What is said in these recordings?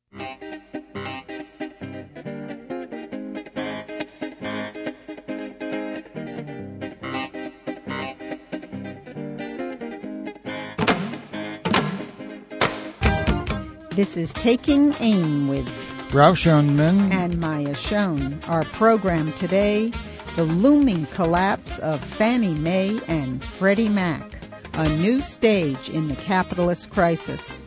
This is Taking Aim with Ralph Schoenman and Maya Schoen. Our program today, the looming collapse of Fannie Mae and Freddie Mac, a new stage in the capitalist crisis.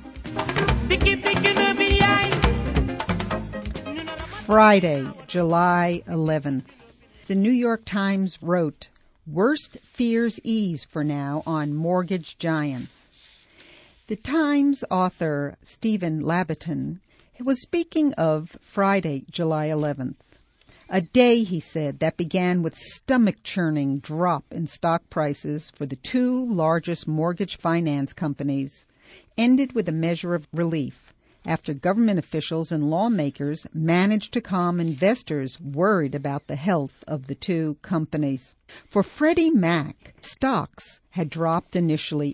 Friday, July 11th. The New York Times wrote, "Worst fears ease for now on mortgage giants." The Times author Stephen Labaton was speaking of Friday, July 11th. A day, he said, that began with stomach-churning drop in stock prices for the two largest mortgage finance companies, ended with a measure of relief after government officials and lawmakers managed to calm investors worried about the health of the two companies. For Freddie Mac, stocks had dropped initially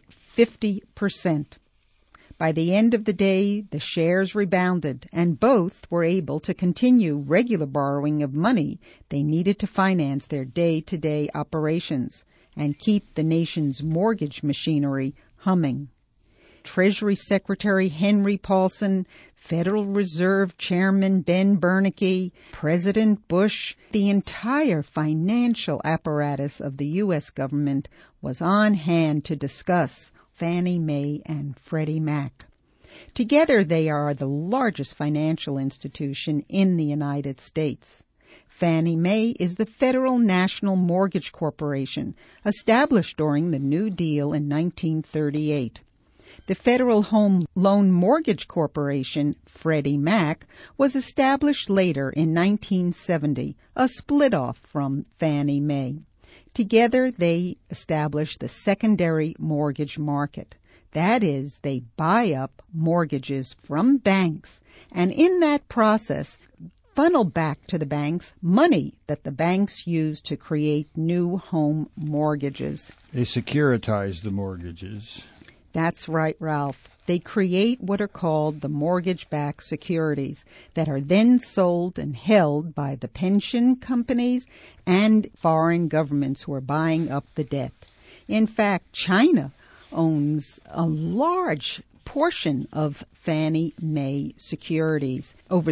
50%. By the end of the day, the shares rebounded, and both were able to continue regular borrowing of money they needed to finance their day-to-day operations and keep the nation's mortgage machinery humming. Treasury Secretary Henry Paulson, Federal Reserve Chairman Ben Bernanke, President Bush, the entire financial apparatus of the U.S. government was on hand to discuss Fannie Mae and Freddie Mac. Together, they are the largest financial institution in the United States. Fannie Mae is the Federal National Mortgage Corporation, established during the New Deal in 1938. The Federal Home Loan Mortgage Corporation, Freddie Mac, was established later in 1970, a split-off from Fannie Mae. Together, they establish the secondary mortgage market. That is, they buy up mortgages from banks, and in that process, funnel back to the banks money that the banks use to create new home mortgages. They securitize the mortgages. That's right, Ralph. They create what are called the mortgage-backed securities that are then sold and held by the pension companies and foreign governments who are buying up the debt. In fact, China owns a large portion of Fannie Mae securities, over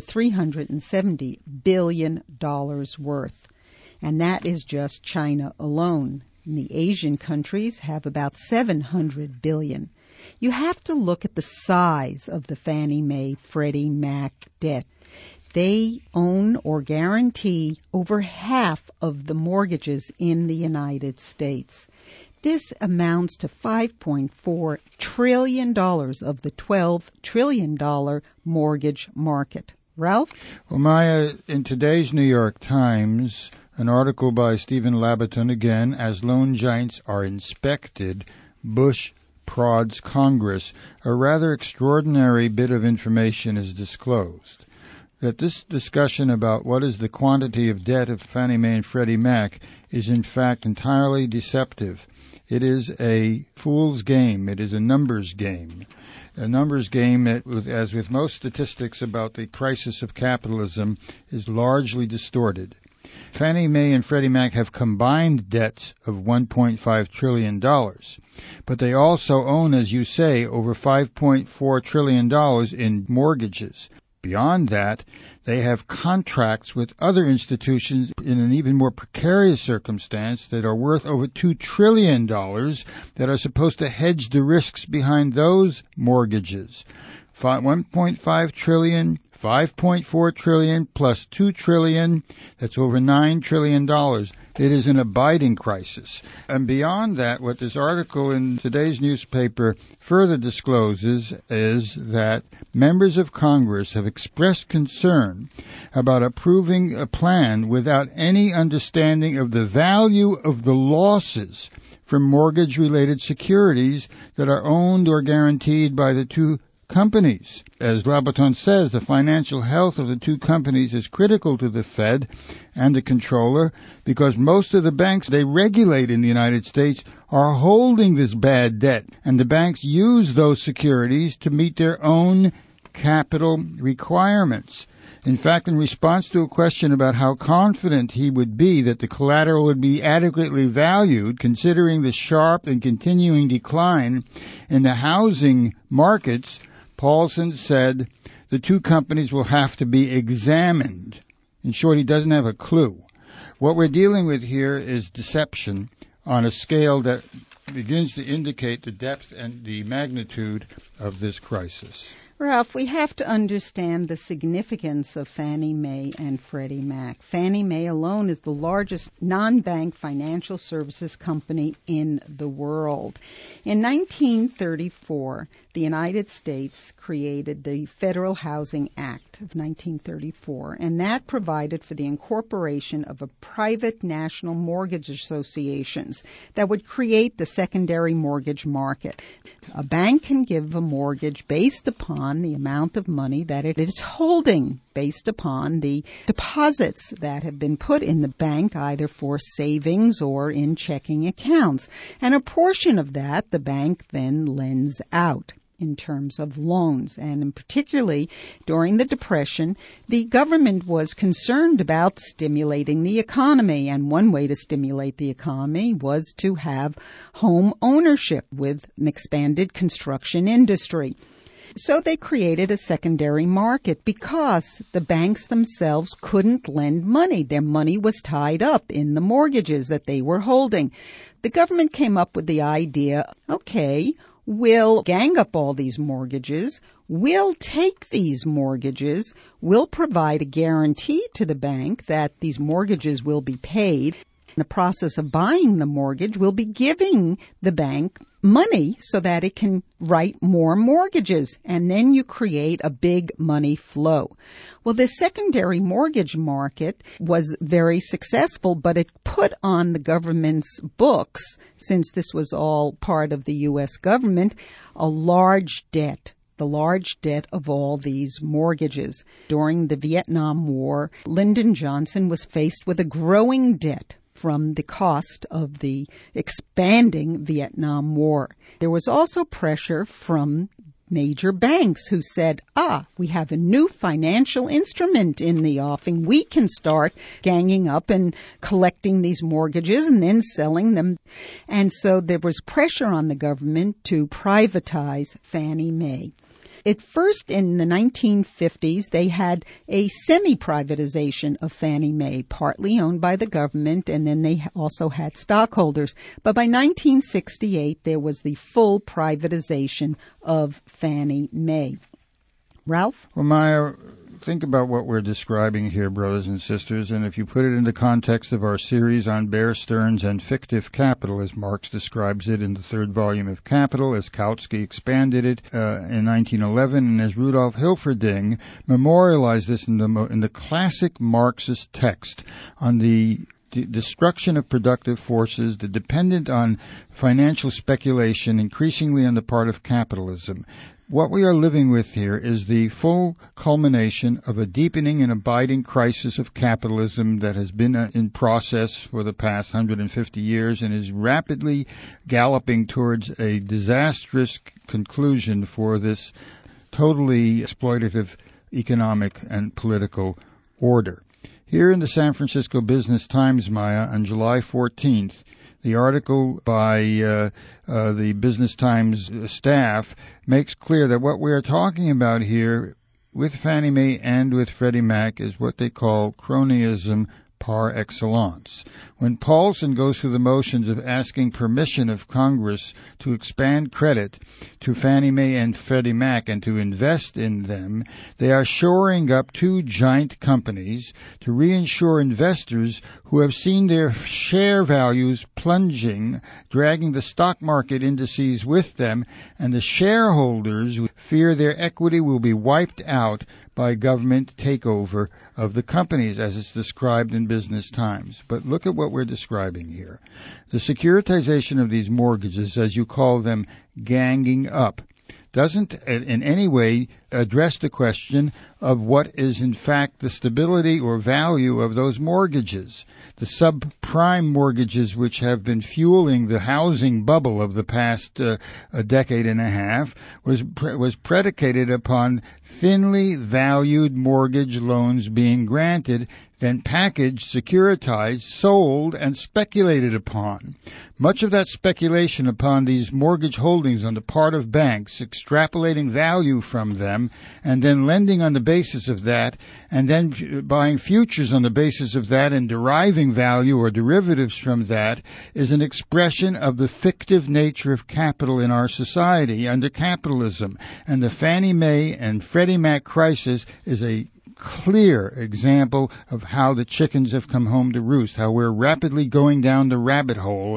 $370 billion worth. And that is just China alone. And the Asian countries have about $700 billion. You have to look at the size of the Fannie Mae Freddie Mac debt. They own or guarantee over half of the mortgages in the United States. This amounts to $5.4 trillion of the $12 trillion mortgage market. Ralph? Well, Maya, in today's New York Times, an article by Stephen Labaton, again, as loan giants are inspected, Bush prods Congress, a rather extraordinary bit of information is disclosed. That this discussion about what is the quantity of debt of Fannie Mae and Freddie Mac is in fact entirely deceptive. It is a fool's game. It is a numbers game. A numbers game that, as with most statistics about the crisis of capitalism, is largely distorted. Fannie Mae and Freddie Mac have combined debts of $1.5 trillion, but they also own, as you say, over $5.4 trillion in mortgages. Beyond that, they have contracts with other institutions in an even more precarious circumstance that are worth over $2 trillion that are supposed to hedge the risks behind those mortgages. 1.5 trillion, 5.4 trillion plus 2 trillion, that's over $9 trillion. It is an abiding crisis. And beyond that, what this article in today's newspaper further discloses is that members of Congress have expressed concern about approving a plan without any understanding of the value of the losses from mortgage-related securities that are owned or guaranteed by the two companies. As Labaton says, the financial health of the two companies is critical to the Fed and the controller because most of the banks they regulate in the United States are holding this bad debt, and the banks use those securities to meet their own capital requirements. In fact, in response to a question about how confident he would be that the collateral would be adequately valued, considering the sharp and continuing decline in the housing markets, Paulson said the two companies will have to be examined. In short, he doesn't have a clue. What we're dealing with here is deception on a scale that begins to indicate the depth and the magnitude of this crisis. Ralph, we have to understand the significance of Fannie Mae and Freddie Mac. Fannie Mae alone is the largest non-bank financial services company in the world. In 1934, the United States created the Federal Housing Act of 1934, and that provided for the incorporation of a private national mortgage associations that would create the secondary mortgage market. A bank can give a mortgage based upon the amount of money that it is holding, based upon the deposits that have been put in the bank, either for savings or in checking accounts. And a portion of that the bank then lends out in terms of loans. And particularly during the Depression, the government was concerned about stimulating the economy. And one way to stimulate the economy was to have home ownership with an expanded construction industry. So they created a secondary market because the banks themselves couldn't lend money. Their money was tied up in the mortgages that they were holding. The government came up with the idea, okay, we'll gang up all these mortgages, we'll take these mortgages, we'll provide a guarantee to the bank that these mortgages will be paid. In the process of buying the mortgage, we'll be giving the bank money so that it can write more mortgages, and then you create a big money flow. Well, the secondary mortgage market was very successful, but it put on the government's books, since this was all part of the U.S. government, a large debt. The large debt of all these mortgages. During the Vietnam War, Lyndon Johnson was faced with a growing debt from the cost of the expanding Vietnam War. There was also pressure from major banks who said, we have a new financial instrument in the offing. We can start ganging up and collecting these mortgages and then selling them. And so there was pressure on the government to privatize Fannie Mae. At first, in the 1950s, they had a semi-privatization of Fannie Mae, partly owned by the government, and then they also had stockholders. But by 1968, there was the full privatization of Fannie Mae. Ralph? Well, Maya, think about what we're describing here, brothers and sisters, and if you put it in the context of our series on Bear Stearns and fictive capital, as Marx describes it in the third volume of Capital, as Kautsky expanded it in 1911, and as Rudolf Hilferding memorialized this in the classic Marxist text on the destruction of productive forces, the dependent on financial speculation, increasingly on the part of capitalism. What we are living with here is the full culmination of a deepening and abiding crisis of capitalism that has been in process for the past 150 years and is rapidly galloping towards a disastrous conclusion for this totally exploitative economic and political order. Here in the San Francisco Business Times, Maya, on July 14th, the article by the Business Times staff makes clear that what we are talking about here with Fannie Mae and with Freddie Mac is what they call cronyism par excellence. When Paulson goes through the motions of asking permission of Congress to expand credit to Fannie Mae and Freddie Mac and to invest in them, they are shoring up two giant companies to reinsure investors who have seen their share values plunging, dragging the stock market indices with them, and the shareholders fear their equity will be wiped out by government takeover of the companies, as it's described in Business Times. But look at what we're describing here. The securitization of these mortgages, as you call them, ganging up, doesn't in any way address the question of what is in fact the stability or value of those mortgages. The subprime mortgages, which have been fueling the housing bubble of the past a decade and a half, was predicated upon thinly valued mortgage loans being granted, then packaged, securitized, sold, and speculated upon. Much of that speculation upon these mortgage holdings on the part of banks, extrapolating value from them, and then lending on the basis of that, and then buying futures on the basis of that and deriving value or derivatives from that, is an expression of the fictive nature of capital in our society under capitalism. And the Fannie Mae and Freddie Mac crisis is a clear example of how the chickens have come home to roost, how we're rapidly going down the rabbit hole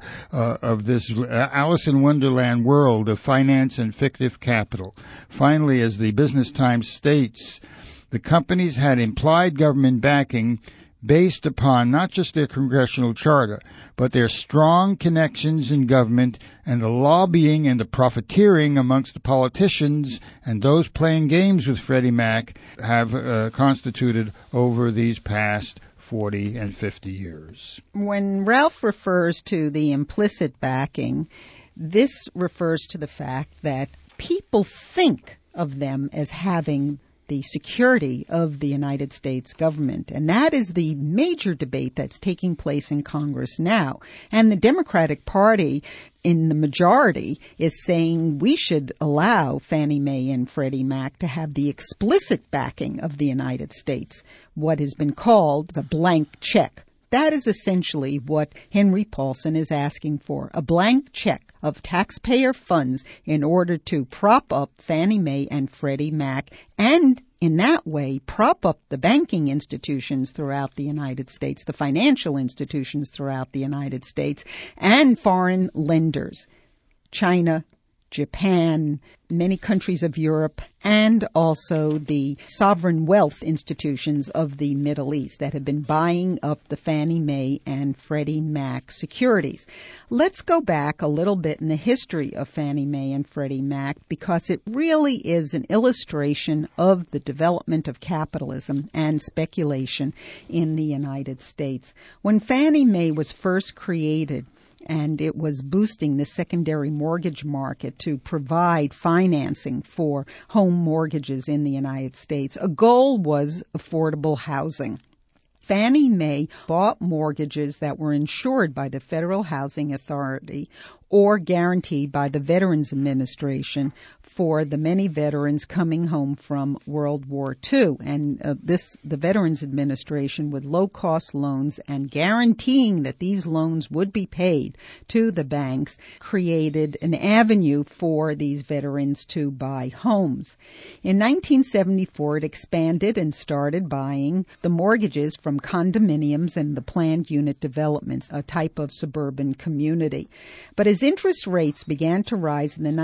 of this Alice in Wonderland world of finance and fictive capital. Finally, as the Business Times states, the companies had implied government backing based upon not just their congressional charter, but their strong connections in government and the lobbying and the profiteering amongst the politicians and those playing games with Freddie Mac have constituted over these past 40 and 50 years. When Ralph refers to the implicit backing, this refers to the fact that people think of them as having the security of the United States government. And that is the major debate that's taking place in Congress now. And the Democratic Party, in the majority, is saying we should allow Fannie Mae and Freddie Mac to have the explicit backing of the United States, what has been called the blank check. That is essentially what Henry Paulson is asking for, a blank check of taxpayer funds in order to prop up Fannie Mae and Freddie Mac and in that way prop up the banking institutions throughout the United States, the financial institutions throughout the United States, and foreign lenders, China, Japan, many countries of Europe, and also the sovereign wealth institutions of the Middle East that have been buying up the Fannie Mae and Freddie Mac securities. Let's go back a little bit in the history of Fannie Mae and Freddie Mac because it really is an illustration of the development of capitalism and speculation in the United States. When Fannie Mae was first created, and it was boosting the secondary mortgage market to provide financing for home mortgages in the United States. A goal was affordable housing. Fannie Mae bought mortgages that were insured by the Federal Housing Authority or guaranteed by the Veterans Administration for the many veterans coming home from World War II. And the Veterans Administration, with low-cost loans and guaranteeing that these loans would be paid to the banks, created an avenue for these veterans to buy homes. In 1974, it expanded and started buying the mortgages from condominiums and the planned unit developments, a type of suburban community. But as interest rates began to rise in the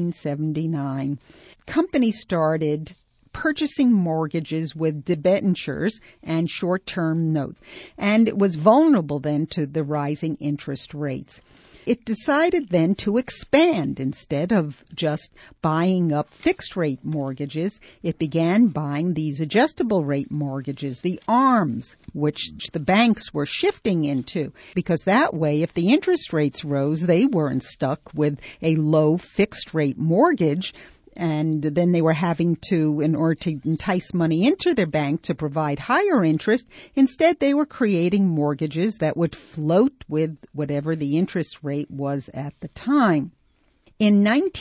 1979, companies started purchasing mortgages with debentures and short-term notes, and it was vulnerable then to the rising interest rates. It decided then to expand. Instead of just buying up fixed-rate mortgages, it began buying these adjustable-rate mortgages, the ARMs, which the banks were shifting into, because that way, if the interest rates rose, they weren't stuck with a low fixed-rate mortgage, and then they were having to, in order to entice money into their bank to provide higher interest, instead they were creating mortgages that would float with whatever the interest rate was at the time. In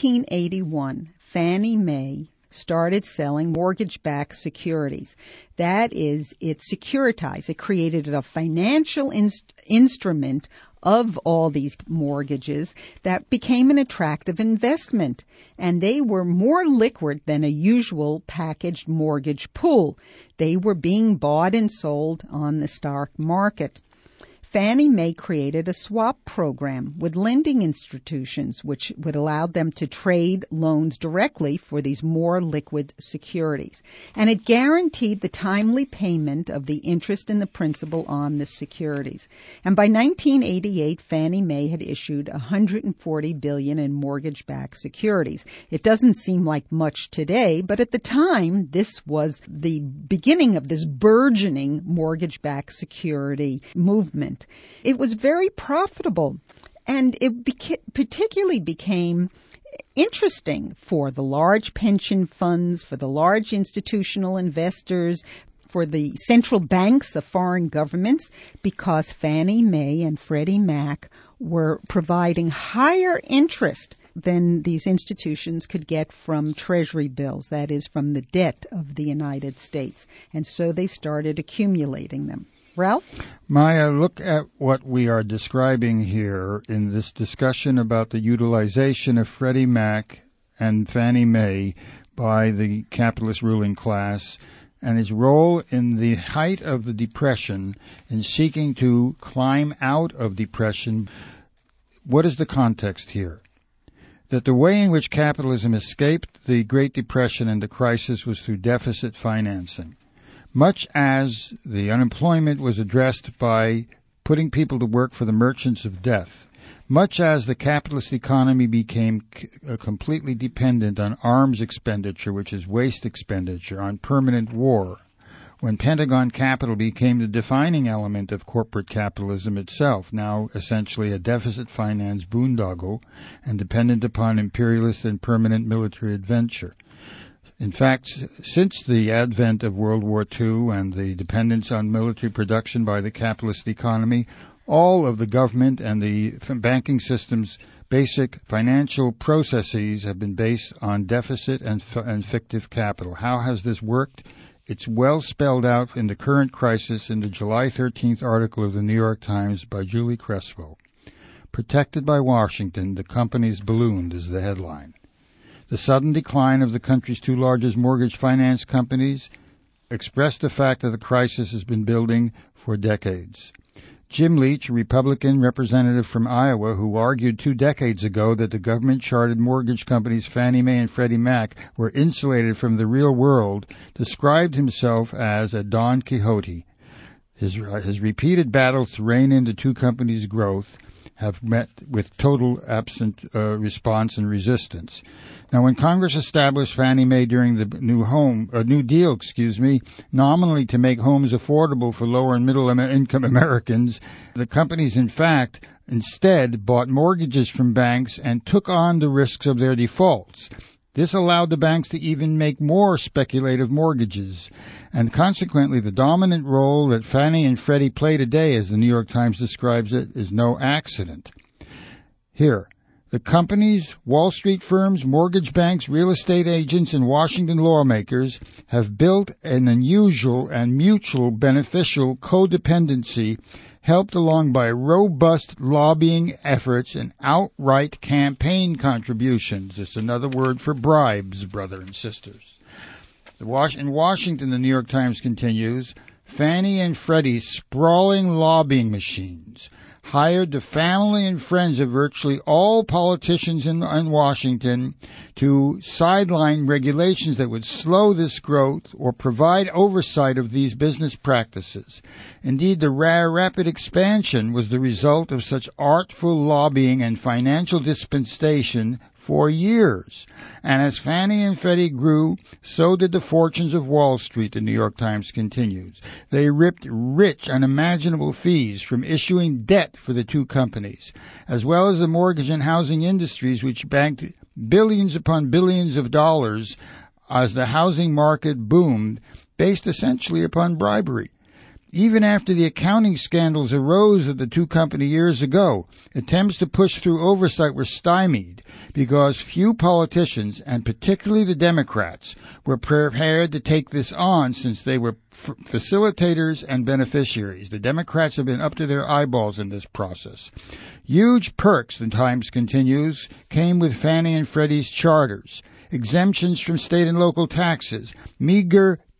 1981, Fannie Mae started selling mortgage-backed securities. That is, it securitized. It created a financial instrument of all these mortgages that became an attractive investment, and they were more liquid than a usual packaged mortgage pool. They were being bought and sold on the stock market. Fannie Mae created a swap program with lending institutions, which would allow them to trade loans directly for these more liquid securities. And it guaranteed the timely payment of the interest and the principal on the securities. And by 1988, Fannie Mae had issued $140 billion in mortgage-backed securities. It doesn't seem like much today, but at the time, this was the beginning of this burgeoning mortgage-backed security movement. It was very profitable, and it particularly became interesting for the large pension funds, for the large institutional investors, for the central banks of foreign governments, because Fannie Mae and Freddie Mac were providing higher interest than these institutions could get from Treasury bills, that is, from the debt of the United States. And so they started accumulating them. Ralph? Maya, look at what we are describing here in this discussion about the utilization of Freddie Mac and Fannie Mae by the capitalist ruling class and its role in the height of the Depression in seeking to climb out of depression. What is the context here? That the way in which capitalism escaped the Great Depression and the crisis was through deficit financing. Much as the unemployment was addressed by putting people to work for the merchants of death, much as the capitalist economy became completely dependent on arms expenditure, which is waste expenditure, on permanent war, when Pentagon capital became the defining element of corporate capitalism itself, now essentially a deficit finance boondoggle and dependent upon imperialist and permanent military adventure. In fact, since the advent of World War II and the dependence on military production by the capitalist economy, all of the government and the banking system's basic financial processes have been based on deficit and fictive capital. How has this worked? It's well spelled out in the current crisis in the July 13th article of the New York Times by Julie Creswell. Protected by Washington, the companies ballooned is the headline. The sudden decline of the country's two largest mortgage finance companies expressed the fact that the crisis has been building for decades. Jim Leach, a Republican representative from Iowa who argued 2 decades ago that the government-chartered mortgage companies Fannie Mae and Freddie Mac were insulated from the real world, described himself as a Don Quixote. His repeated battles to rein in the two companies' growth have met with total absent response and resistance. Now, when Congress established Fannie Mae during the New Deal, nominally to make homes affordable for lower and middle income Americans, the companies, in fact, instead bought mortgages from banks and took on the risks of their defaults. This allowed the banks to even make more speculative mortgages, and consequently the dominant role that Fannie and Freddie play today, as the New York Times describes it, is no accident. Here, the companies, Wall Street firms, mortgage banks, real estate agents, and Washington lawmakers have built an unusual and mutual beneficial codependency helped along by robust lobbying efforts and outright campaign contributions. It's another word for bribes, brother and sisters. In Washington, the New York Times continues, Fannie and Freddie's sprawling lobbying machines hired the family and friends of virtually all politicians in Washington to sideline regulations that would slow this growth or provide oversight of these business practices. Indeed, the rapid expansion was the result of such artful lobbying and financial dispensation for years. And as Fannie and Freddie grew, so did the fortunes of Wall Street, the New York Times continues. They ripped rich, unimaginable fees from issuing debt for the two companies, as well as the mortgage and housing industries, which banked billions upon billions of dollars as the housing market boomed, based essentially upon bribery. Even after the accounting scandals arose at the two companies years ago, attempts to push through oversight were stymied because few politicians, and particularly the Democrats, were prepared to take this on since they were facilitators and beneficiaries. The Democrats have been up to their eyeballs in this process. Huge perks, the Times continues, came with Fannie and Freddie's charters, exemptions from state and local taxes, meager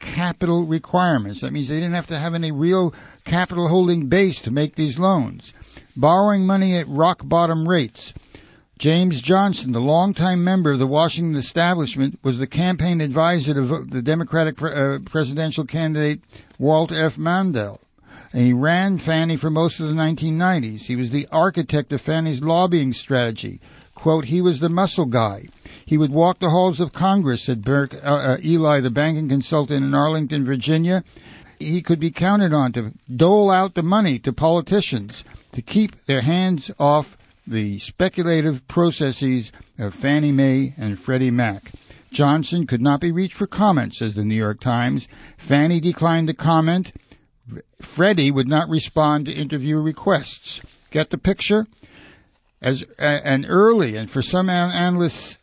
capital requirements. That means they didn't have to have any real capital holding base to make these loans. Borrowing money at rock bottom rates. James Johnson, the longtime member of the Washington establishment, was the campaign advisor to the Democratic presidential candidate Walt F. Mandel. And he ran Fannie for most of the 1990s. He was the architect of Fannie's lobbying strategy. Quote, he was the muscle guy. He would walk the halls of Congress, said Burke Eli, the banking consultant in Arlington, Virginia. He could be counted on to dole out the money to politicians to keep their hands off the speculative processes of Fannie Mae and Freddie Mac. Johnson could not be reached for comment, says the New York Times. Fannie declined to comment. Freddie would not respond to interview requests. Get the picture? As an early, and for some analysts,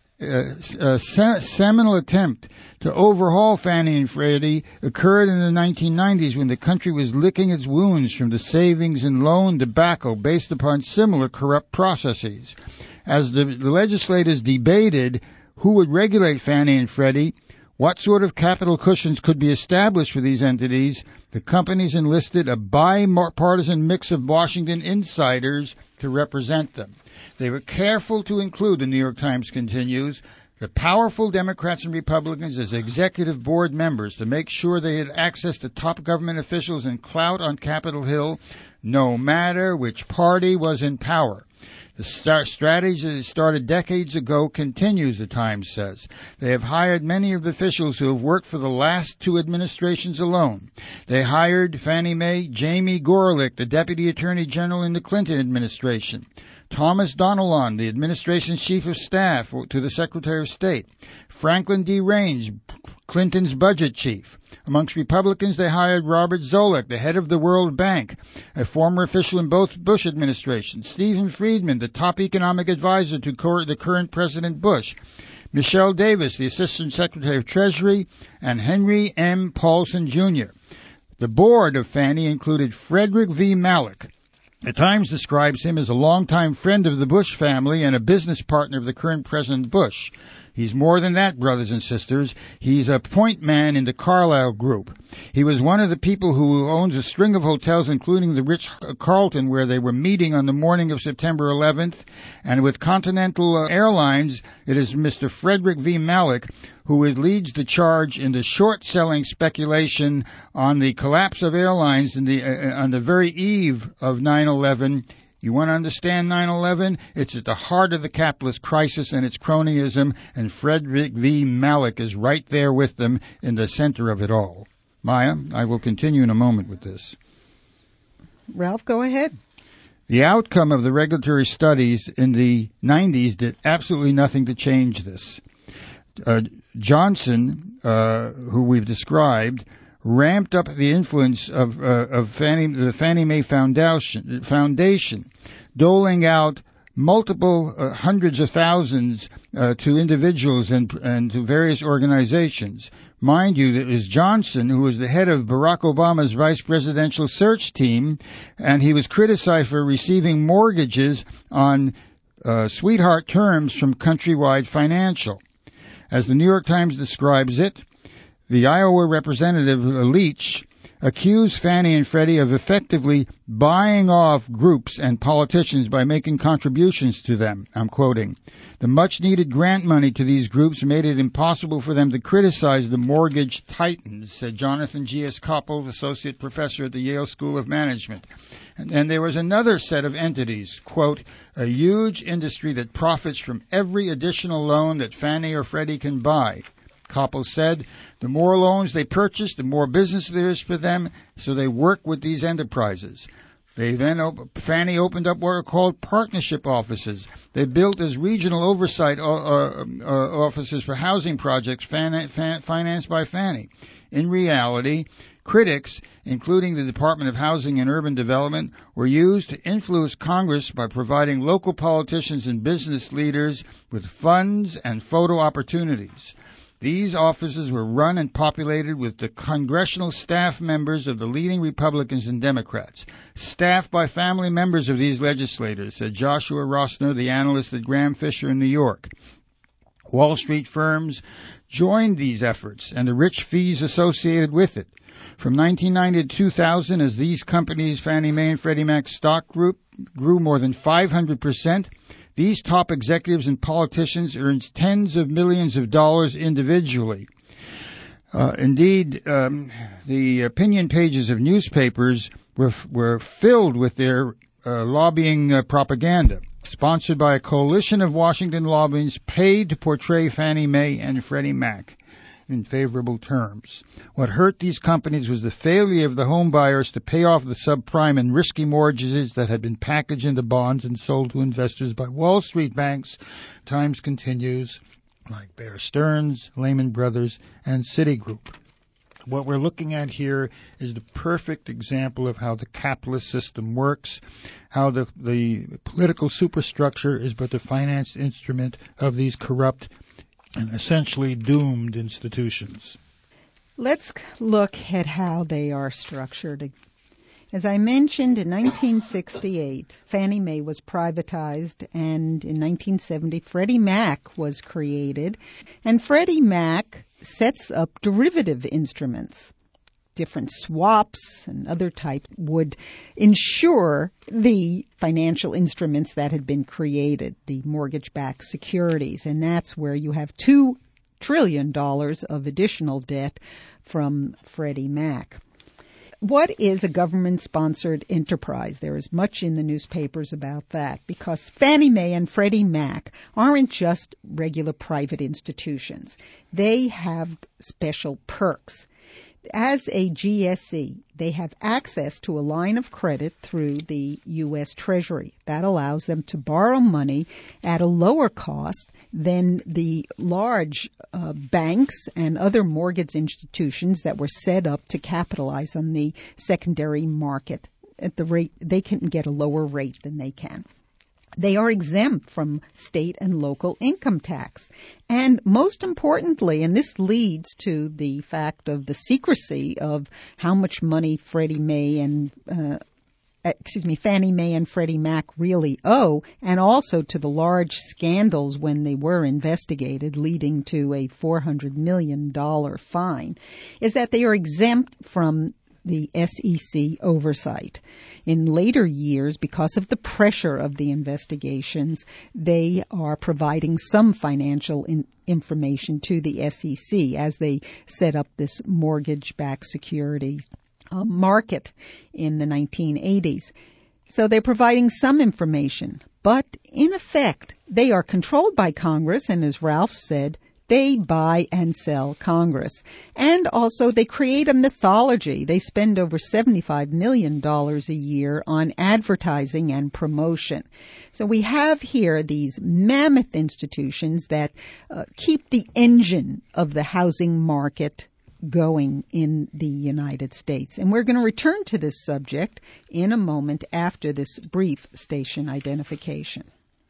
seminal attempt to overhaul Fannie and Freddie occurred in the 1990s when the country was licking its wounds from the savings and loan debacle based upon similar corrupt processes. As the legislators debated who would regulate Fannie and Freddie, what sort of capital cushions could be established for these entities, the companies enlisted a bipartisan mix of Washington insiders to represent them. They were careful to include, the New York Times continues, the powerful Democrats and Republicans as executive board members to make sure they had access to top government officials and clout on Capitol Hill, no matter which party was in power. The strategy that started decades ago continues, the Times says. They have hired many of the officials who have worked for the last two administrations alone. They hired Fannie Mae Jamie Gorelick, the Deputy Attorney General in the Clinton administration. Thomas Donilon, the administration's chief of staff to the Secretary of State. Franklin D. Raines, Clinton's budget chief. Amongst Republicans, they hired Robert Zoellick, the head of the World Bank, a former official in both Bush administrations. Stephen Friedman, the top economic advisor to the current President Bush. Michelle Davis, the Assistant Secretary of Treasury, and Henry M. Paulson, Jr. The board of Fannie included Frederick V. Malek. The Times describes him as a longtime friend of the Bush family and a business partner of the current President Bush. He's more than that, brothers and sisters. He's a point man in the Carlyle Group. He was one of the people who owns a string of hotels, including the Ritz-Carlton, where they were meeting on the morning of September 11th. And with Continental Airlines, it is Mr. Frederick V. Malek who leads the charge in the short-selling speculation on the collapse of airlines on the very eve of 9/11. You want to understand 9/11? It's at the heart of the capitalist crisis and its cronyism, and Frederick V. Malek is right there with them in the center of it all. Maya, I will continue in a moment with this. Ralph, go ahead. The outcome of the regulatory studies in the 90s did absolutely nothing to change this. Johnson, who we've described, ramped up the influence of the Fannie Mae Foundation, doling out multiple hundreds of thousands to individuals and to various organizations. Mind you, it was Johnson who was the head of Barack Obama's vice presidential search team, and he was criticized for receiving mortgages on sweetheart terms from Countrywide Financial. As the New York Times describes it, the Iowa Representative Leach accused Fannie and Freddie of effectively buying off groups and politicians by making contributions to them. I'm quoting. The much-needed grant money to these groups made it impossible for them to criticize the mortgage titans, said Jonathan G.S. Koppel, associate professor at the Yale School of Management. And there was another set of entities, quote, a huge industry that profits from every additional loan that Fannie or Freddie can buy. Koppel said, the more loans they purchase, the more business there is for them, so they work with these enterprises. Fannie opened up what are called partnership offices. They built as regional oversight offices for housing projects financed by Fannie. In reality, critics, including the Department of Housing and Urban Development, were used to influence Congress by providing local politicians and business leaders with funds and photo opportunities. These offices were run and populated with the congressional staff members of the leading Republicans and Democrats, staffed by family members of these legislators, said Joshua Rossner, the analyst at Graham Fisher in New York. Wall Street firms, joined these efforts and the rich fees associated with it. From 1990 to 2000, as these companies, Fannie Mae and Freddie Mac stock group, grew more than 500%, these top executives and politicians earned tens of millions of dollars individually. Indeed, the opinion pages of newspapers were filled with their lobbying propaganda, sponsored by a coalition of Washington lobbyists paid to portray Fannie Mae and Freddie Mac in favorable terms. What hurt these companies was the failure of the home buyers to pay off the subprime and risky mortgages that had been packaged into bonds and sold to investors by Wall Street banks. Times continues, like Bear Stearns, Lehman Brothers, and Citigroup. What we're looking at here is the perfect example of how the capitalist system works, how the political superstructure is but the finance instrument of these corrupt and essentially doomed institutions. Let's look at how they are structured. As I mentioned, in 1968, Fannie Mae was privatized, and in 1970, Freddie Mac was created. And Freddie Mac sets up derivative instruments. Different swaps and other types would insure the financial instruments that had been created, the mortgage-backed securities. And that's where you have $2 trillion of additional debt from Freddie Mac. What is a government-sponsored enterprise? There is much in the newspapers about that, because Fannie Mae and Freddie Mac aren't just regular private institutions. They have special perks. As a GSE, they have access to a line of credit through the U.S. Treasury. That allows them to borrow money at a lower cost than the large banks and other mortgage institutions that were set up to capitalize on the secondary market. At the rate, they can get a lower rate than they can. They are exempt from state and local income tax. And most importantly, and this leads to the fact of the secrecy of how much money Fannie Mae and Freddie Mac really owe, and also to the large scandals when they were investigated, leading to a $400 million fine, is that they are exempt from the SEC oversight. In later years, because of the pressure of the investigations, they are providing some financial information to the SEC as they set up this mortgage-backed security market in the 1980s. So they're providing some information, but in effect, they are controlled by Congress, and as Ralph said, they buy and sell Congress. And also they create a mythology. They spend over $75 million a year on advertising and promotion. So we have here these mammoth institutions that keep the engine of the housing market going in the United States. And we're going to return to this subject in a moment after this brief station identification.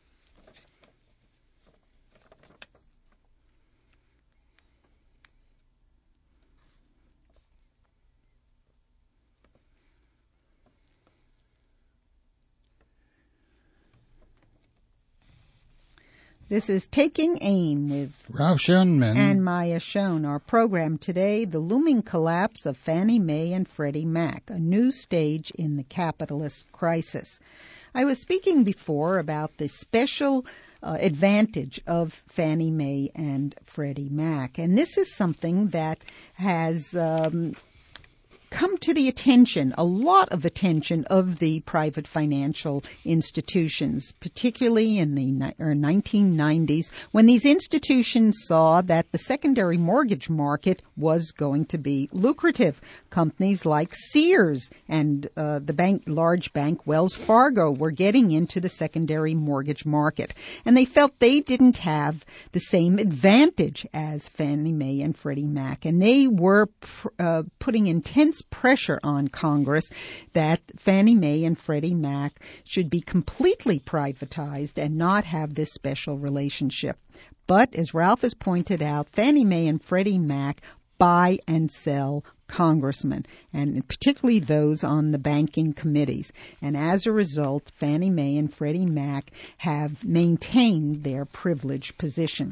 This is Taking Aim with Ralph Schoenman and Maya Schoen. Our program today, The Looming Collapse of Fannie Mae and Freddie Mac, a new stage in the capitalist crisis. I was speaking before about the special advantage of Fannie Mae and Freddie Mac, and this is something that has come to the attention, a lot of attention of the private financial institutions, particularly in the 1990s, when these institutions saw that the secondary mortgage market was going to be lucrative. Companies like Sears and the large bank Wells Fargo were getting into the secondary mortgage market, and they felt they didn't have the same advantage as Fannie Mae and Freddie Mac, and they were putting intense pressure on Congress that Fannie Mae and Freddie Mac should be completely privatized and not have this special relationship. But as Ralph has pointed out, Fannie Mae and Freddie Mac buy and sell congressmen, and particularly those on the banking committees. And as a result, Fannie Mae and Freddie Mac have maintained their privileged position.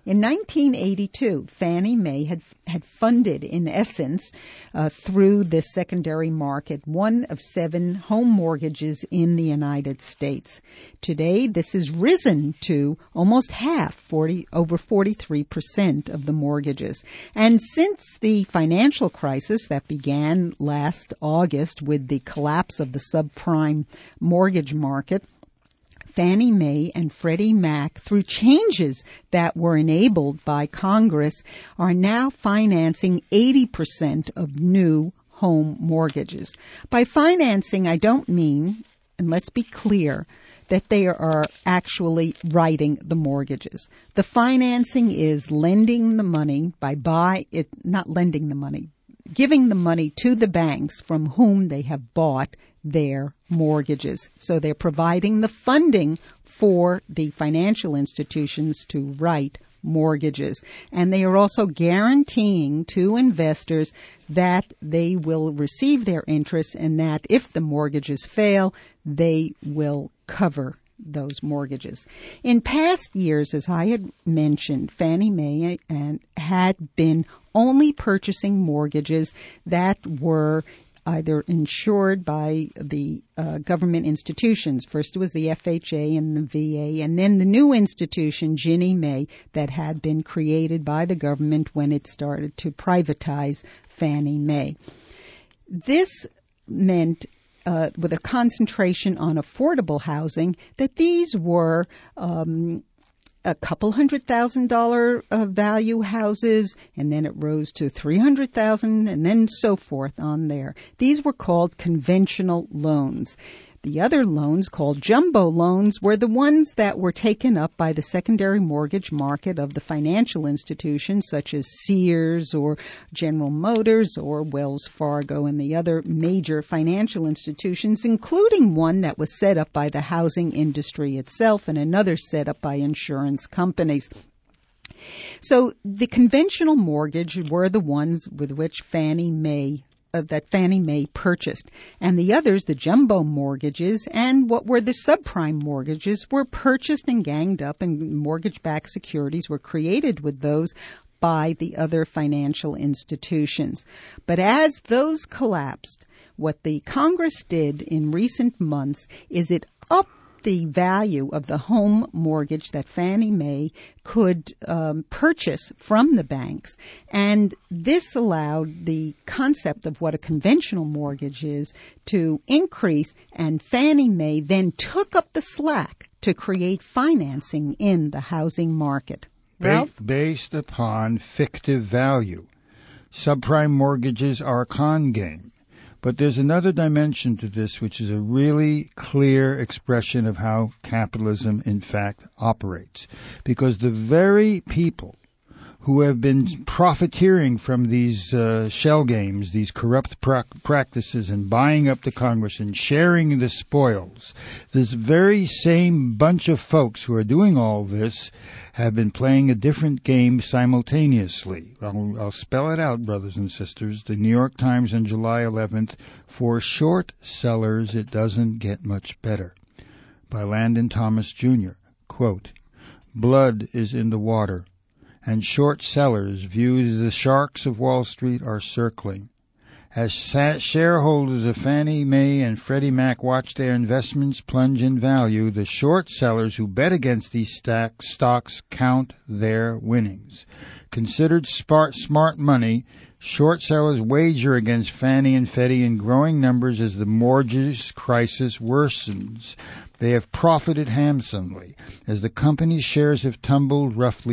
In 1982, Fannie Mae had funded, in essence, through the secondary market, one of 7 home mortgages in the United States. Today, this has risen to almost half, over 43% of the mortgages. And since the financial crisis that began last August with the collapse of the subprime mortgage market, Fannie Mae and Freddie Mac, through changes that were enabled by Congress, are now financing 80% of new home mortgages. By financing, I don't mean, and let's be clear, that they are actually writing the mortgages. The financing is lending the money not lending the money, giving the money to the banks from whom they have bought their mortgages. So they're providing the funding for the financial institutions to write mortgages. And they are also guaranteeing to investors that they will receive their interest and that if the mortgages fail, they will cover those mortgages. In past years, as I had mentioned, Fannie Mae had been only purchasing mortgages that were either insured by the government institutions. First it was the FHA and the VA, and then the new institution, Ginnie Mae, that had been created by the government when it started to privatize Fannie Mae. This meant, with a concentration on affordable housing, that these were a couple $100,000 value houses, and then it rose to $300,000, and then so forth on there. These were called conventional loans. The other loans, called jumbo loans, were the ones that were taken up by the secondary mortgage market of the financial institutions such as Sears or General Motors or Wells Fargo and the other major financial institutions, including one that was set up by the housing industry itself and another set up by insurance companies. So the conventional mortgage were the ones with which Fannie Mae purchased. And the others, the jumbo mortgages and what were the subprime mortgages, were purchased and ganged up, and mortgage-backed securities were created with those by the other financial institutions. But as those collapsed, what the Congress did in recent months is it upped the value of the home mortgage that Fannie Mae could purchase from the banks. And this allowed the concept of what a conventional mortgage is to increase, and Fannie Mae then took up the slack to create financing in the housing market. Ralph? Based upon fictive value. Subprime mortgages are a con game. But there's another dimension to this, which is a really clear expression of how capitalism, in fact, operates. Because the very people who have been profiteering from these shell games, these corrupt practices, and buying up the Congress and sharing the spoils, this very same bunch of folks who are doing all this have been playing a different game simultaneously. I'll spell it out, brothers and sisters. The New York Times on July 11th, "For short sellers, it doesn't get much better," by Landon Thomas Jr. Quote, "Blood is in the water, and short sellers, viewed as the sharks of Wall Street, are circling. As shareholders of Fannie Mae and Freddie Mac watch their investments plunge in value, the short sellers who bet against these stocks count their winnings. Considered smart money, short sellers wager against Fannie and Freddie in growing numbers as the mortgage crisis worsens. They have profited handsomely, as the company's shares have tumbled roughly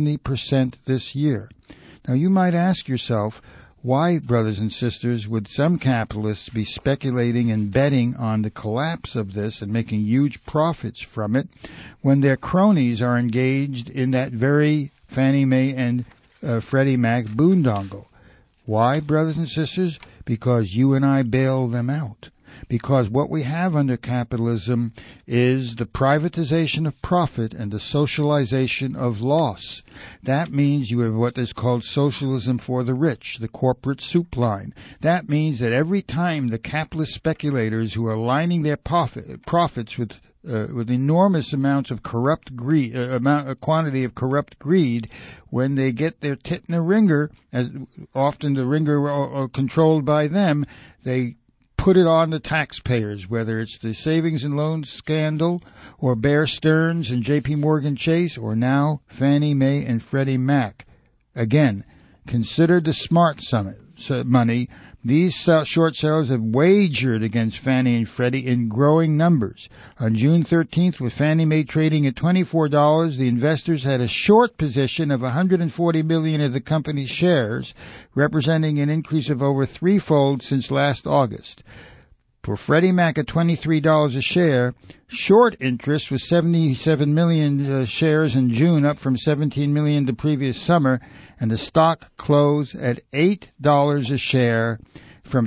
70% this year." Now you might ask yourself, why, brothers and sisters, would some capitalists be speculating and betting on the collapse of this and making huge profits from it when their cronies are engaged in that very Fannie Mae and Freddie Mac boondoggle? Why, brothers and sisters? Because you and I bail them out. Because what we have under capitalism is the privatization of profit and the socialization of loss. That means you have what is called socialism for the rich, the corporate soup line. That means that every time the capitalist speculators who are lining their profits with with enormous amounts of corrupt greed, quantity of corrupt greed, when they get their tit in a ringer, as often the ringer are controlled by them, they put it on the taxpayers, whether it's the savings and loans scandal, or Bear Stearns and J.P. Morgan Chase, or now Fannie Mae and Freddie Mac. Again, considered the smart money. These short sellers have wagered against Fannie and Freddie in growing numbers. On June 13th, with Fannie Mae trading at $24, the investors had a short position of $140 million of the company's shares, representing an increase of over threefold since last August. For Freddie Mac at $23 a share, short interest was 77 million shares in June, up from 17 million the previous summer, and the stock closed at $8 a share, from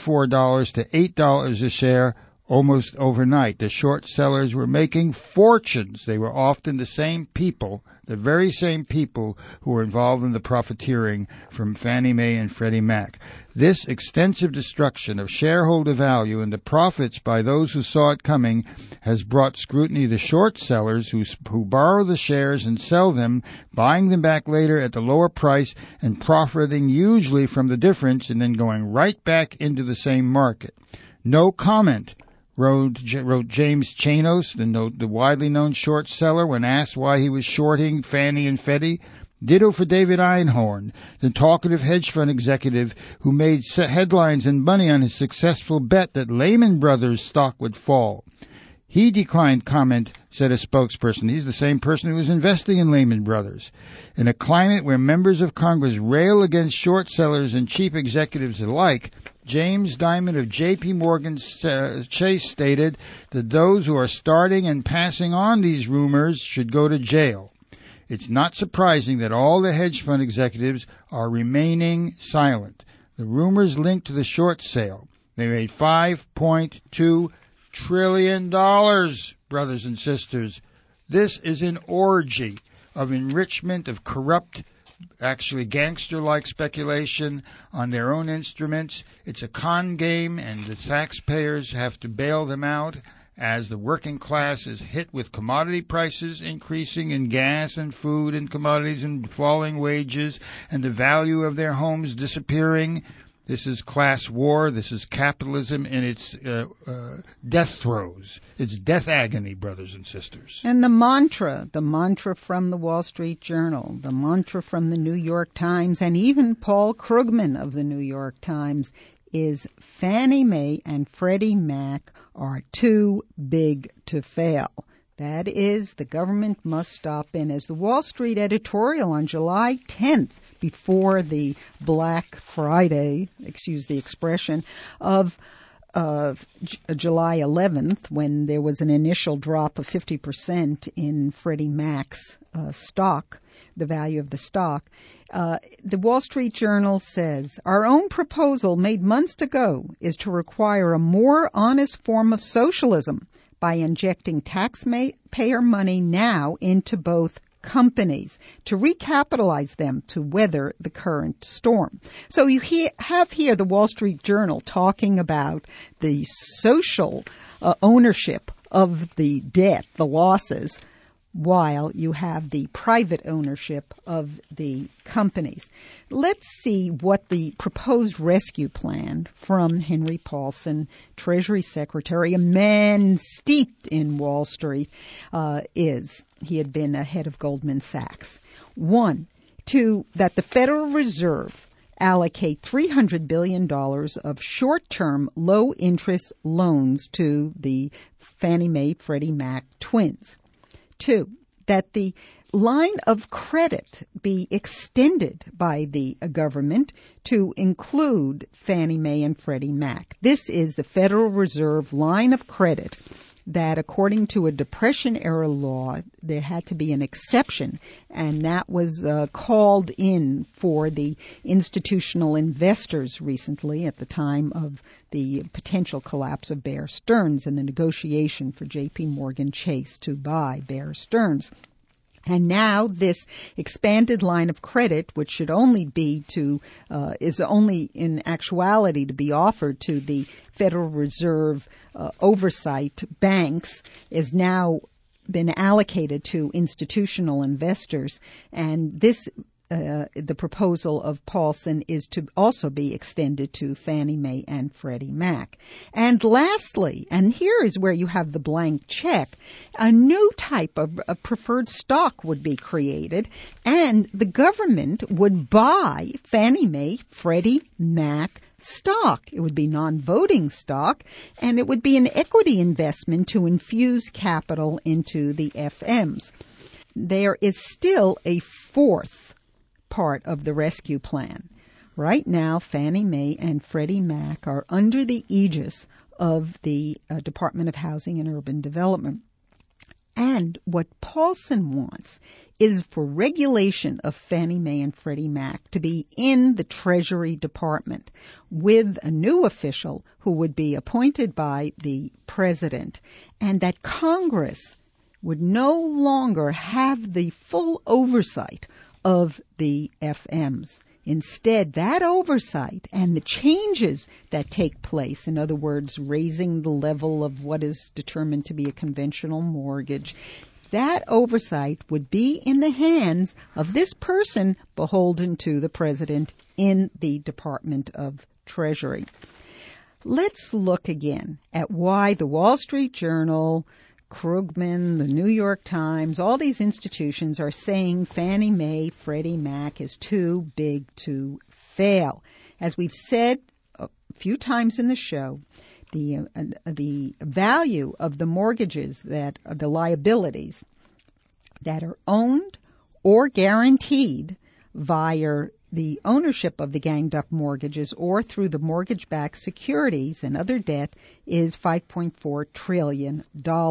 $24 to $8 a share almost overnight. The short sellers were making fortunes. They were often the same people, the very same people who were involved in the profiteering from Fannie Mae and Freddie Mac. This extensive destruction of shareholder value and the profits by those who saw it coming has brought scrutiny to short sellers who borrow the shares and sell them, buying them back later at the lower price and profiting usually from the difference and then going right back into the same market. No comment, wrote James Chanos, the widely known short seller, when asked why he was shorting Fannie and Freddie. Ditto for David Einhorn, the talkative hedge fund executive who made headlines and money on his successful bet that Lehman Brothers stock would fall. He declined comment, said a spokesperson. He's the same person who was investing in Lehman Brothers. In a climate where members of Congress rail against short sellers and cheap executives alike, James Dimon of J.P. Morgan Chase stated that those who are starting and passing on these rumors should go to jail. It's not surprising that all the hedge fund executives are remaining silent. The rumors linked to the short sale. They made $5.2 trillion, brothers and sisters. This is an orgy of enrichment, of corrupt, actually gangster-like speculation on their own instruments. It's a con game, and the taxpayers have to bail them out as the working class is hit with commodity prices increasing in gas and food and commodities and falling wages and the value of their homes disappearing. This is class war. This is capitalism in its death throes. It's death agony, brothers and sisters. And the mantra from the Wall Street Journal, the mantra from the New York Times, and even Paul Krugman of the New York Times is Fannie Mae and Freddie Mac are too big to fail. That is, the government must stop in. As the Wall Street editorial on July 10th, before the Black Friday, excuse the expression, of July 11th, when there was an initial drop of 50% in Freddie Mac's stock, the value of the stock, the Wall Street Journal says, our own proposal made months ago is to require a more honest form of socialism by injecting taxpayer money now into both companies to recapitalize them to weather the current storm. So you have here the Wall Street Journal talking about the social ownership of the debt, the losses, while you have the private ownership of the companies. Let's see what the proposed rescue plan from Henry Paulson, Treasury Secretary, a man steeped in Wall Street, is. He had been head of Goldman Sachs. One, that the Federal Reserve allocate $300 billion of short-term, low-interest loans to the Fannie Mae, Freddie Mac twins. Two, that the line of credit be extended by the government to include Fannie Mae and Freddie Mac. This is the Federal Reserve line of credit that, according to a Depression-era law, there had to be an exception, and that was called in for the institutional investors recently at the time of the potential collapse of Bear Stearns and the negotiation for J.P. Morgan Chase to buy Bear Stearns. And now this expanded line of credit, which should only be is only in actuality to be offered to the Federal Reserve oversight banks, is now been allocated to institutional investors. And this the proposal of Paulson is to also be extended to Fannie Mae and Freddie Mac. And lastly, and here is where you have the blank check, a new type of preferred stock would be created, and the government would buy Fannie Mae, Freddie Mac stock. It would be non-voting stock, and it would be an equity investment to infuse capital into the FMs. There is still a fourth part of the rescue plan. Right now, Fannie Mae and Freddie Mac are under the aegis of the Department of Housing and Urban Development. And what Paulson wants is for regulation of Fannie Mae and Freddie Mac to be in the Treasury Department with a new official who would be appointed by the president, and that Congress would no longer have the full oversight of the FMs. Instead, that oversight and the changes that take place, in other words, raising the level of what is determined to be a conventional mortgage, that oversight would be in the hands of this person beholden to the president in the Department of Treasury. Let's look again at why the Wall Street Journal, Krugman, the New York Times, all these institutions are saying Fannie Mae, Freddie Mac is too big to fail. As we've said a few times in the show, the value of the mortgages that are the liabilities that are owned or guaranteed via the ownership of the ganged-up mortgages or through the mortgage-backed securities and other debt is $5.4 trillion.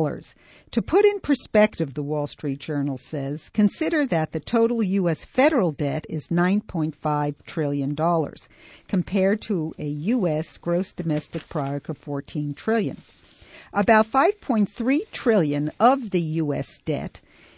To put in perspective, the Wall Street Journal says, consider that the total U.S. federal debt is $9.5 trillion, compared to a U.S. gross domestic product of $14 trillion. About $5.3 trillion of the U.S. debt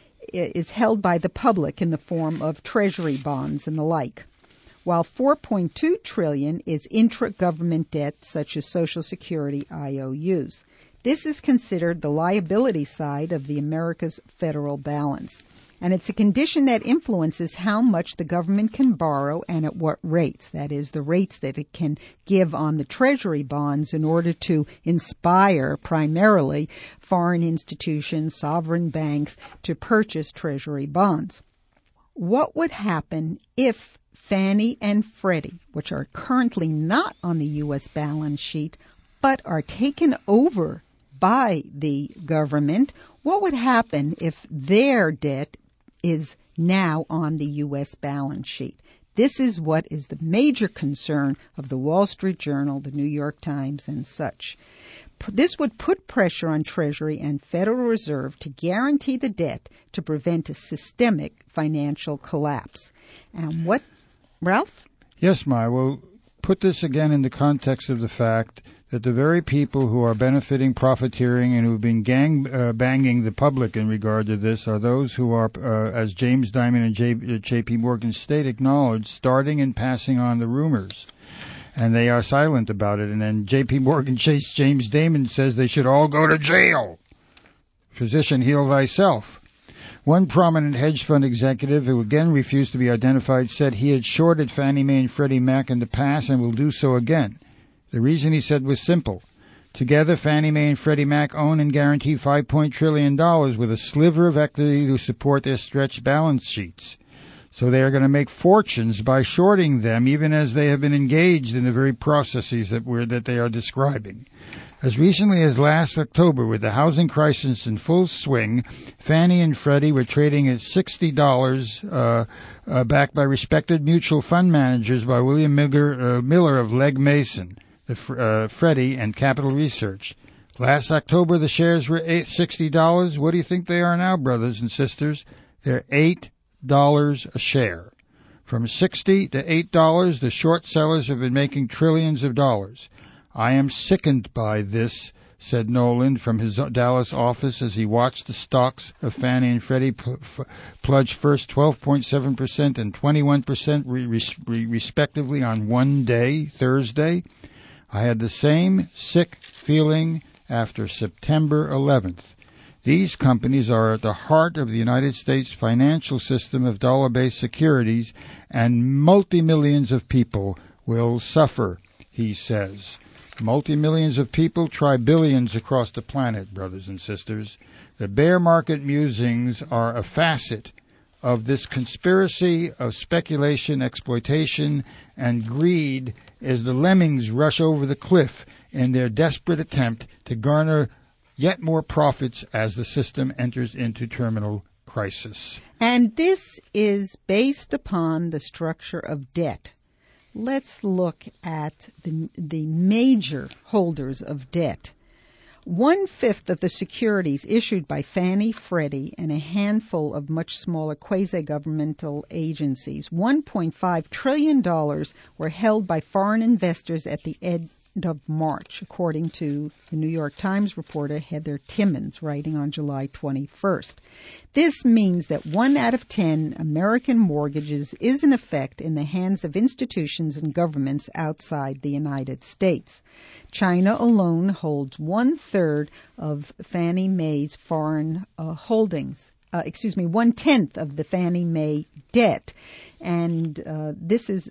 is held by the public in the form of treasury bonds and the like, while $4.2 trillion is intra-government debt such as Social Security IOUs. This is considered the liability side of the America's federal balance, and it's a condition that influences how much the government can borrow and at what rates, that is, the rates that it can give on the treasury bonds in order to inspire primarily foreign institutions, sovereign banks, to purchase treasury bonds. What would happen if Fannie and Freddie, which are currently not on the U.S. balance sheet, but are taken over by the government? What would happen if their debt is now on the U.S. balance sheet? This is what is the major concern of the Wall Street Journal, the New York Times, and such. This would put pressure on Treasury and Federal Reserve to guarantee the debt to prevent a systemic financial collapse. And what, Ralph? Yes, Maya. Well, put this again in the context of the fact that the very people who are benefiting, profiteering, and who have been banging the public in regard to this are those who are, as James Dimon and J.P. Morgan State acknowledged, starting and passing on the rumors. And they are silent about it. And then J.P. Morgan Chase James Damon says they should all go to jail. Physician, heal thyself. One prominent hedge fund executive, who again refused to be identified, said he had shorted Fannie Mae and Freddie Mac in the past and will do so again. The reason, he said, was simple. Together, Fannie Mae and Freddie Mac own and guarantee $5 trillion with a sliver of equity to support their stretched balance sheets. So they are going to make fortunes by shorting them, even as they have been engaged in the very processes that they are describing. As recently as last October, with the housing crisis in full swing, Fannie and Freddie were trading at $60, backed by respected mutual fund managers by William Miller of Legg Mason, Freddie, and Capital Research. Last October, the shares were $60. What do you think they are now, brothers and sisters? They're $8 a share. From $60 to $8, the short sellers have been making trillions of dollars. I am sickened by this said Nolan from his Dallas office as he watched the stocks of Fannie and Freddie plunge first 12.7% and 21% respectively on one day, Thursday. I had the same sick feeling after September 11th. These companies are at the heart of the United States financial system of dollar-based securities, and multi-millions of people will suffer, he says. Multi-millions of people try billions across the planet, brothers and sisters. The bear market musings are a facet of this conspiracy of speculation, exploitation, and greed as the lemmings rush over the cliff in their desperate attempt to garner yet more profits as the system enters into terminal crisis. And this is based upon the structure of debt. Let's look at the major holders of debt. 1/5 of the securities issued by Fannie, Freddie, and a handful of much smaller quasi-governmental agencies, $1.5 trillion, were held by foreign investors at the end of March, according to the New York Times reporter Heather Timmons, writing on July 21st. This means that 1 out of 10 American mortgages is in effect in the hands of institutions and governments outside the United States. China alone holds 1/3 of Fannie Mae's foreign holdings. 1/10 of the Fannie Mae debt, and this is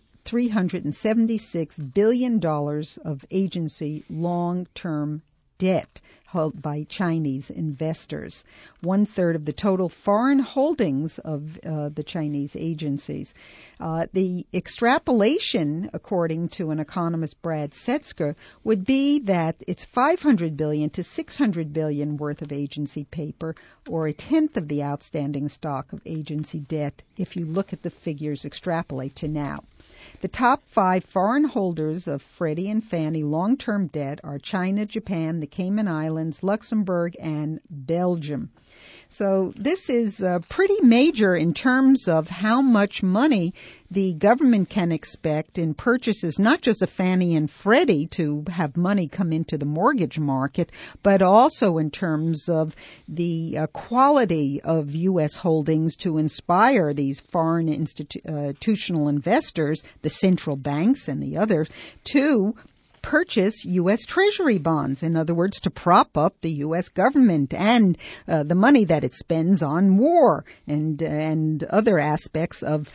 $376 billion of agency long-term debt held by Chinese investors, 1/3 of the total foreign holdings of the Chinese agencies. The extrapolation, according to an economist, Brad Setsker, would be that it's $500 billion to $600 billion worth of agency paper, or 1/10 of the outstanding stock of agency debt, if you look at the figures extrapolate to now. The top 5 foreign holders of Freddie and Fannie long-term debt are China, Japan, the Cayman Islands, Luxembourg, and Belgium. So this is pretty major in terms of how much money the government can expect in purchases, not just of Fannie and Freddie to have money come into the mortgage market, but also in terms of the quality of U.S. holdings to inspire these foreign institutional investors, the central banks and the others, to purchase U.S. Treasury bonds, in other words, to prop up the U.S. government and the money that it spends on war and other aspects of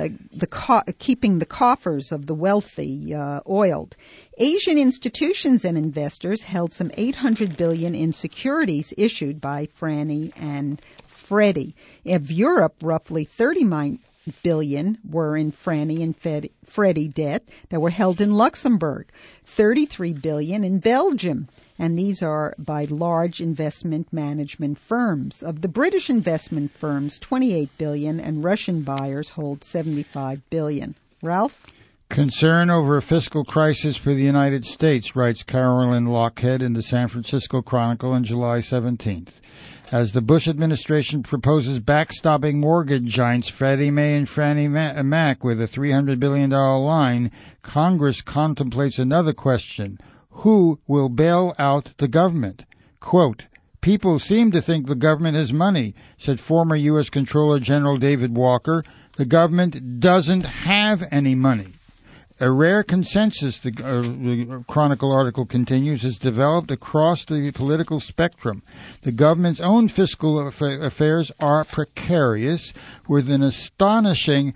keeping the coffers of the wealthy oiled. Asian institutions and investors held some $800 billion in securities issued by Fannie and Freddie. Of Europe, roughly $39 billion were in Fannie and Freddie debt that were held in Luxembourg, $33 billion in Belgium, and these are by large investment management firms. Of the British investment firms, $28 billion, and Russian buyers hold $75 billion. Ralph? Concern over a fiscal crisis for the United States, writes Carolyn Lockhead in the San Francisco Chronicle on July 17th. As the Bush administration proposes backstopping mortgage giants Freddie Mae and Fannie Mac with a $300 billion line, Congress contemplates another question. Who will bail out the government? Quote, "People seem to think the government has money," said former U.S. Comptroller General David Walker. The government doesn't have any money. A rare consensus, the Chronicle article continues, is developed across the political spectrum. The government's own fiscal affairs are precarious, with an astonishing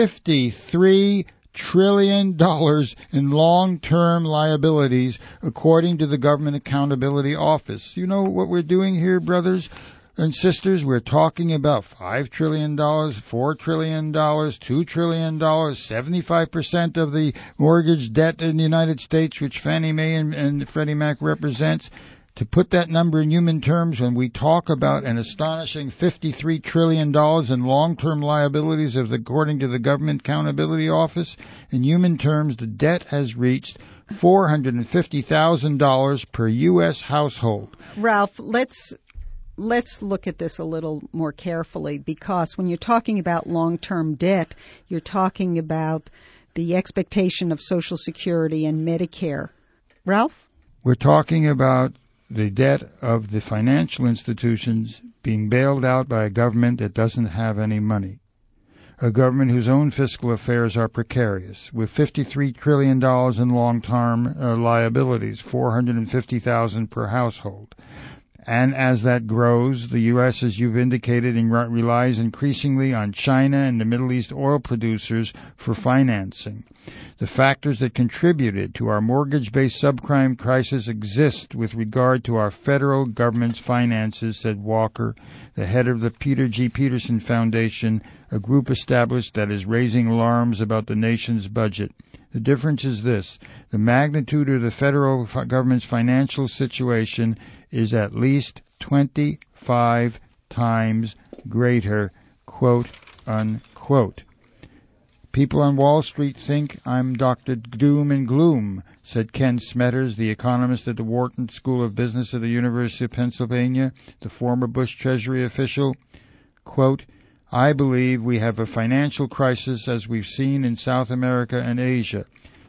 $53 trillion in long-term liabilities, according to the Government Accountability Office. You know what we're doing here, brothers and sisters? We're talking about $5 trillion, $4 trillion, $2 trillion, 75% of the mortgage debt in the United States, which Fannie Mae and Freddie Mac represents. To put that number in human terms, when we talk about an astonishing $53 trillion in long-term liabilities according to the Government Accountability Office, in human terms, the debt has reached $450,000 per U.S. household. Ralph, let's look at this a little more carefully, because when you're talking about long-term debt, you're talking about the expectation of Social Security and Medicare. Ralph? We're talking about the debt of the financial institutions being bailed out by a government that doesn't have any money, a government whose own fiscal affairs are precarious, with $53 trillion in long-term liabilities, $450,000 per household. And as that grows, the U.S., as you've indicated, relies increasingly on China and the Middle East oil producers for financing. The factors that contributed to our mortgage-based subprime crisis exist with regard to our federal government's finances, said Walker, the head of the Peter G. Peterson Foundation, a group established that is raising alarms about the nation's budget. The difference is this: the magnitude of the federal government's financial situation is at least 25 times greater, quote, unquote. People on Wall Street think I'm Dr. Doom and Gloom, said Ken Smetters, the economist at the Wharton School of Business at the University of Pennsylvania, the former Bush Treasury official. Quote, I believe we have a financial crisis as we've seen in South America and Asia.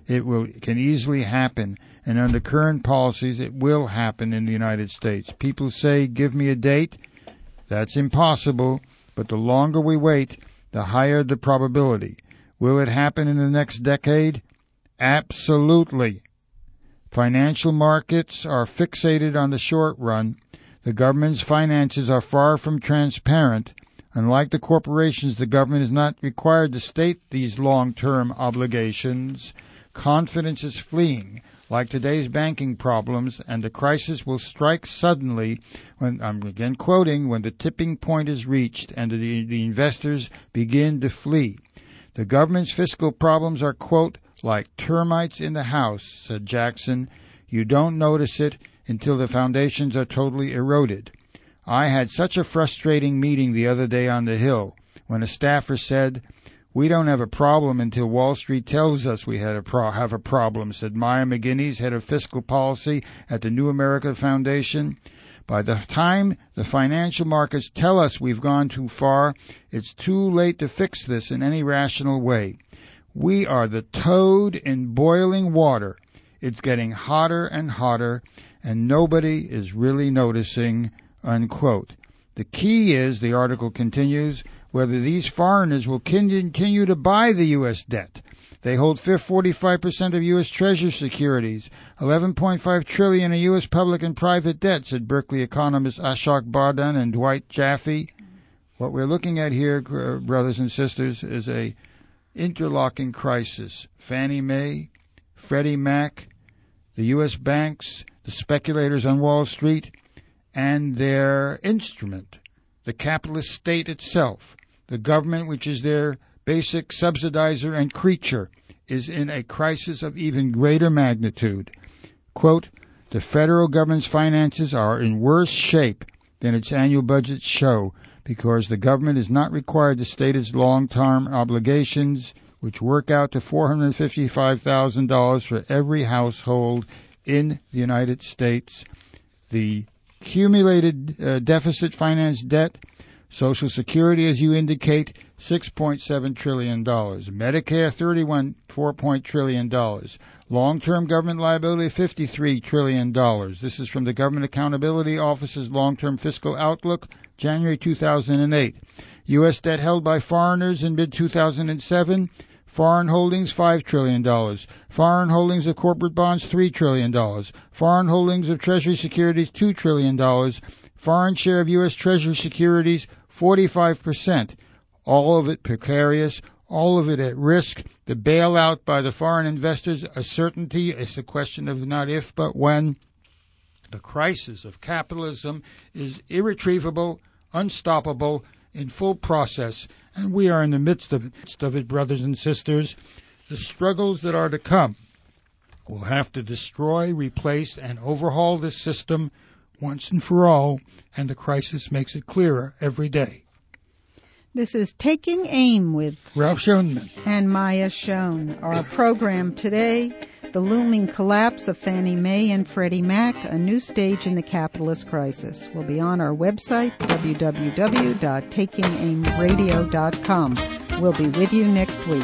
It can easily happen, and under current policies it will happen in the United States. People say, give me a date. That's impossible, but the longer we wait, the higher the probability. Will it happen in the next decade? Absolutely. Financial markets are fixated on the short run. The government's finances are far from transparent. Unlike the corporations, the government is not required to state these long-term obligations. Confidence is fleeing, like today's banking problems, and the crisis will strike suddenly when, I'm again quoting, when the tipping point is reached and the investors begin to flee. The government's fiscal problems are, quote, like termites in the house, said Jackson. You don't notice it until the foundations are totally eroded. I had such a frustrating meeting the other day on the Hill when a staffer said, we don't have a problem until Wall Street tells us we have a problem, said Maya McGinnis, head of fiscal policy at the New America Foundation. By the time the financial markets tell us we've gone too far, it's too late to fix this in any rational way. We are the toad in boiling water. It's getting hotter and hotter, and nobody is really noticing, unquote. The key is, the article continues, whether these foreigners will continue to buy the U.S. debt. They hold 45% of U.S. Treasury securities, $11.5 trillion in U.S. public and private debt, said Berkeley economists Ashok Bardhan and Dwight Jaffe. What we're looking at here, brothers and sisters, is a interlocking crisis. Fannie Mae, Freddie Mac, the U.S. banks, the speculators on Wall Street, and their instrument, the capitalist state itself. The government, which is their basic subsidizer and creature, is in a crisis of even greater magnitude. Quote, the federal government's finances are in worse shape than its annual budgets show because the government is not required to state its long-term obligations, which work out to $455,000 for every household in the United States. The accumulated deficit finance debt, Social Security, as you indicate, $6.7 trillion. Medicare, $4 trillion. Long-term government liability, $53 trillion. This is from the Government Accountability Office's Long-Term Fiscal Outlook, January 2008. U.S. debt held by foreigners in mid-2007, foreign holdings, $5 trillion. Foreign holdings of corporate bonds, $3 trillion. Foreign holdings of Treasury securities, $2 trillion. Foreign share of U.S. Treasury securities, 45%. All of it precarious, all of it at risk. The bailout by the foreign investors, a certainty. It's a question of not if, but when. The crisis of capitalism is irretrievable, unstoppable, in full process, and we are in the midst of it, brothers and sisters. The struggles that are to come will have to destroy, replace, and overhaul this system once and for all, and the crisis makes it clearer every day. This is Taking Aim with Ralph Schoenman and Maya Schoen. Our program today, the looming collapse of Fannie Mae and Freddie Mac, a new stage in the capitalist crisis, will be on our website, www.takingaimradio.com. We'll be with you next week.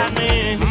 got me.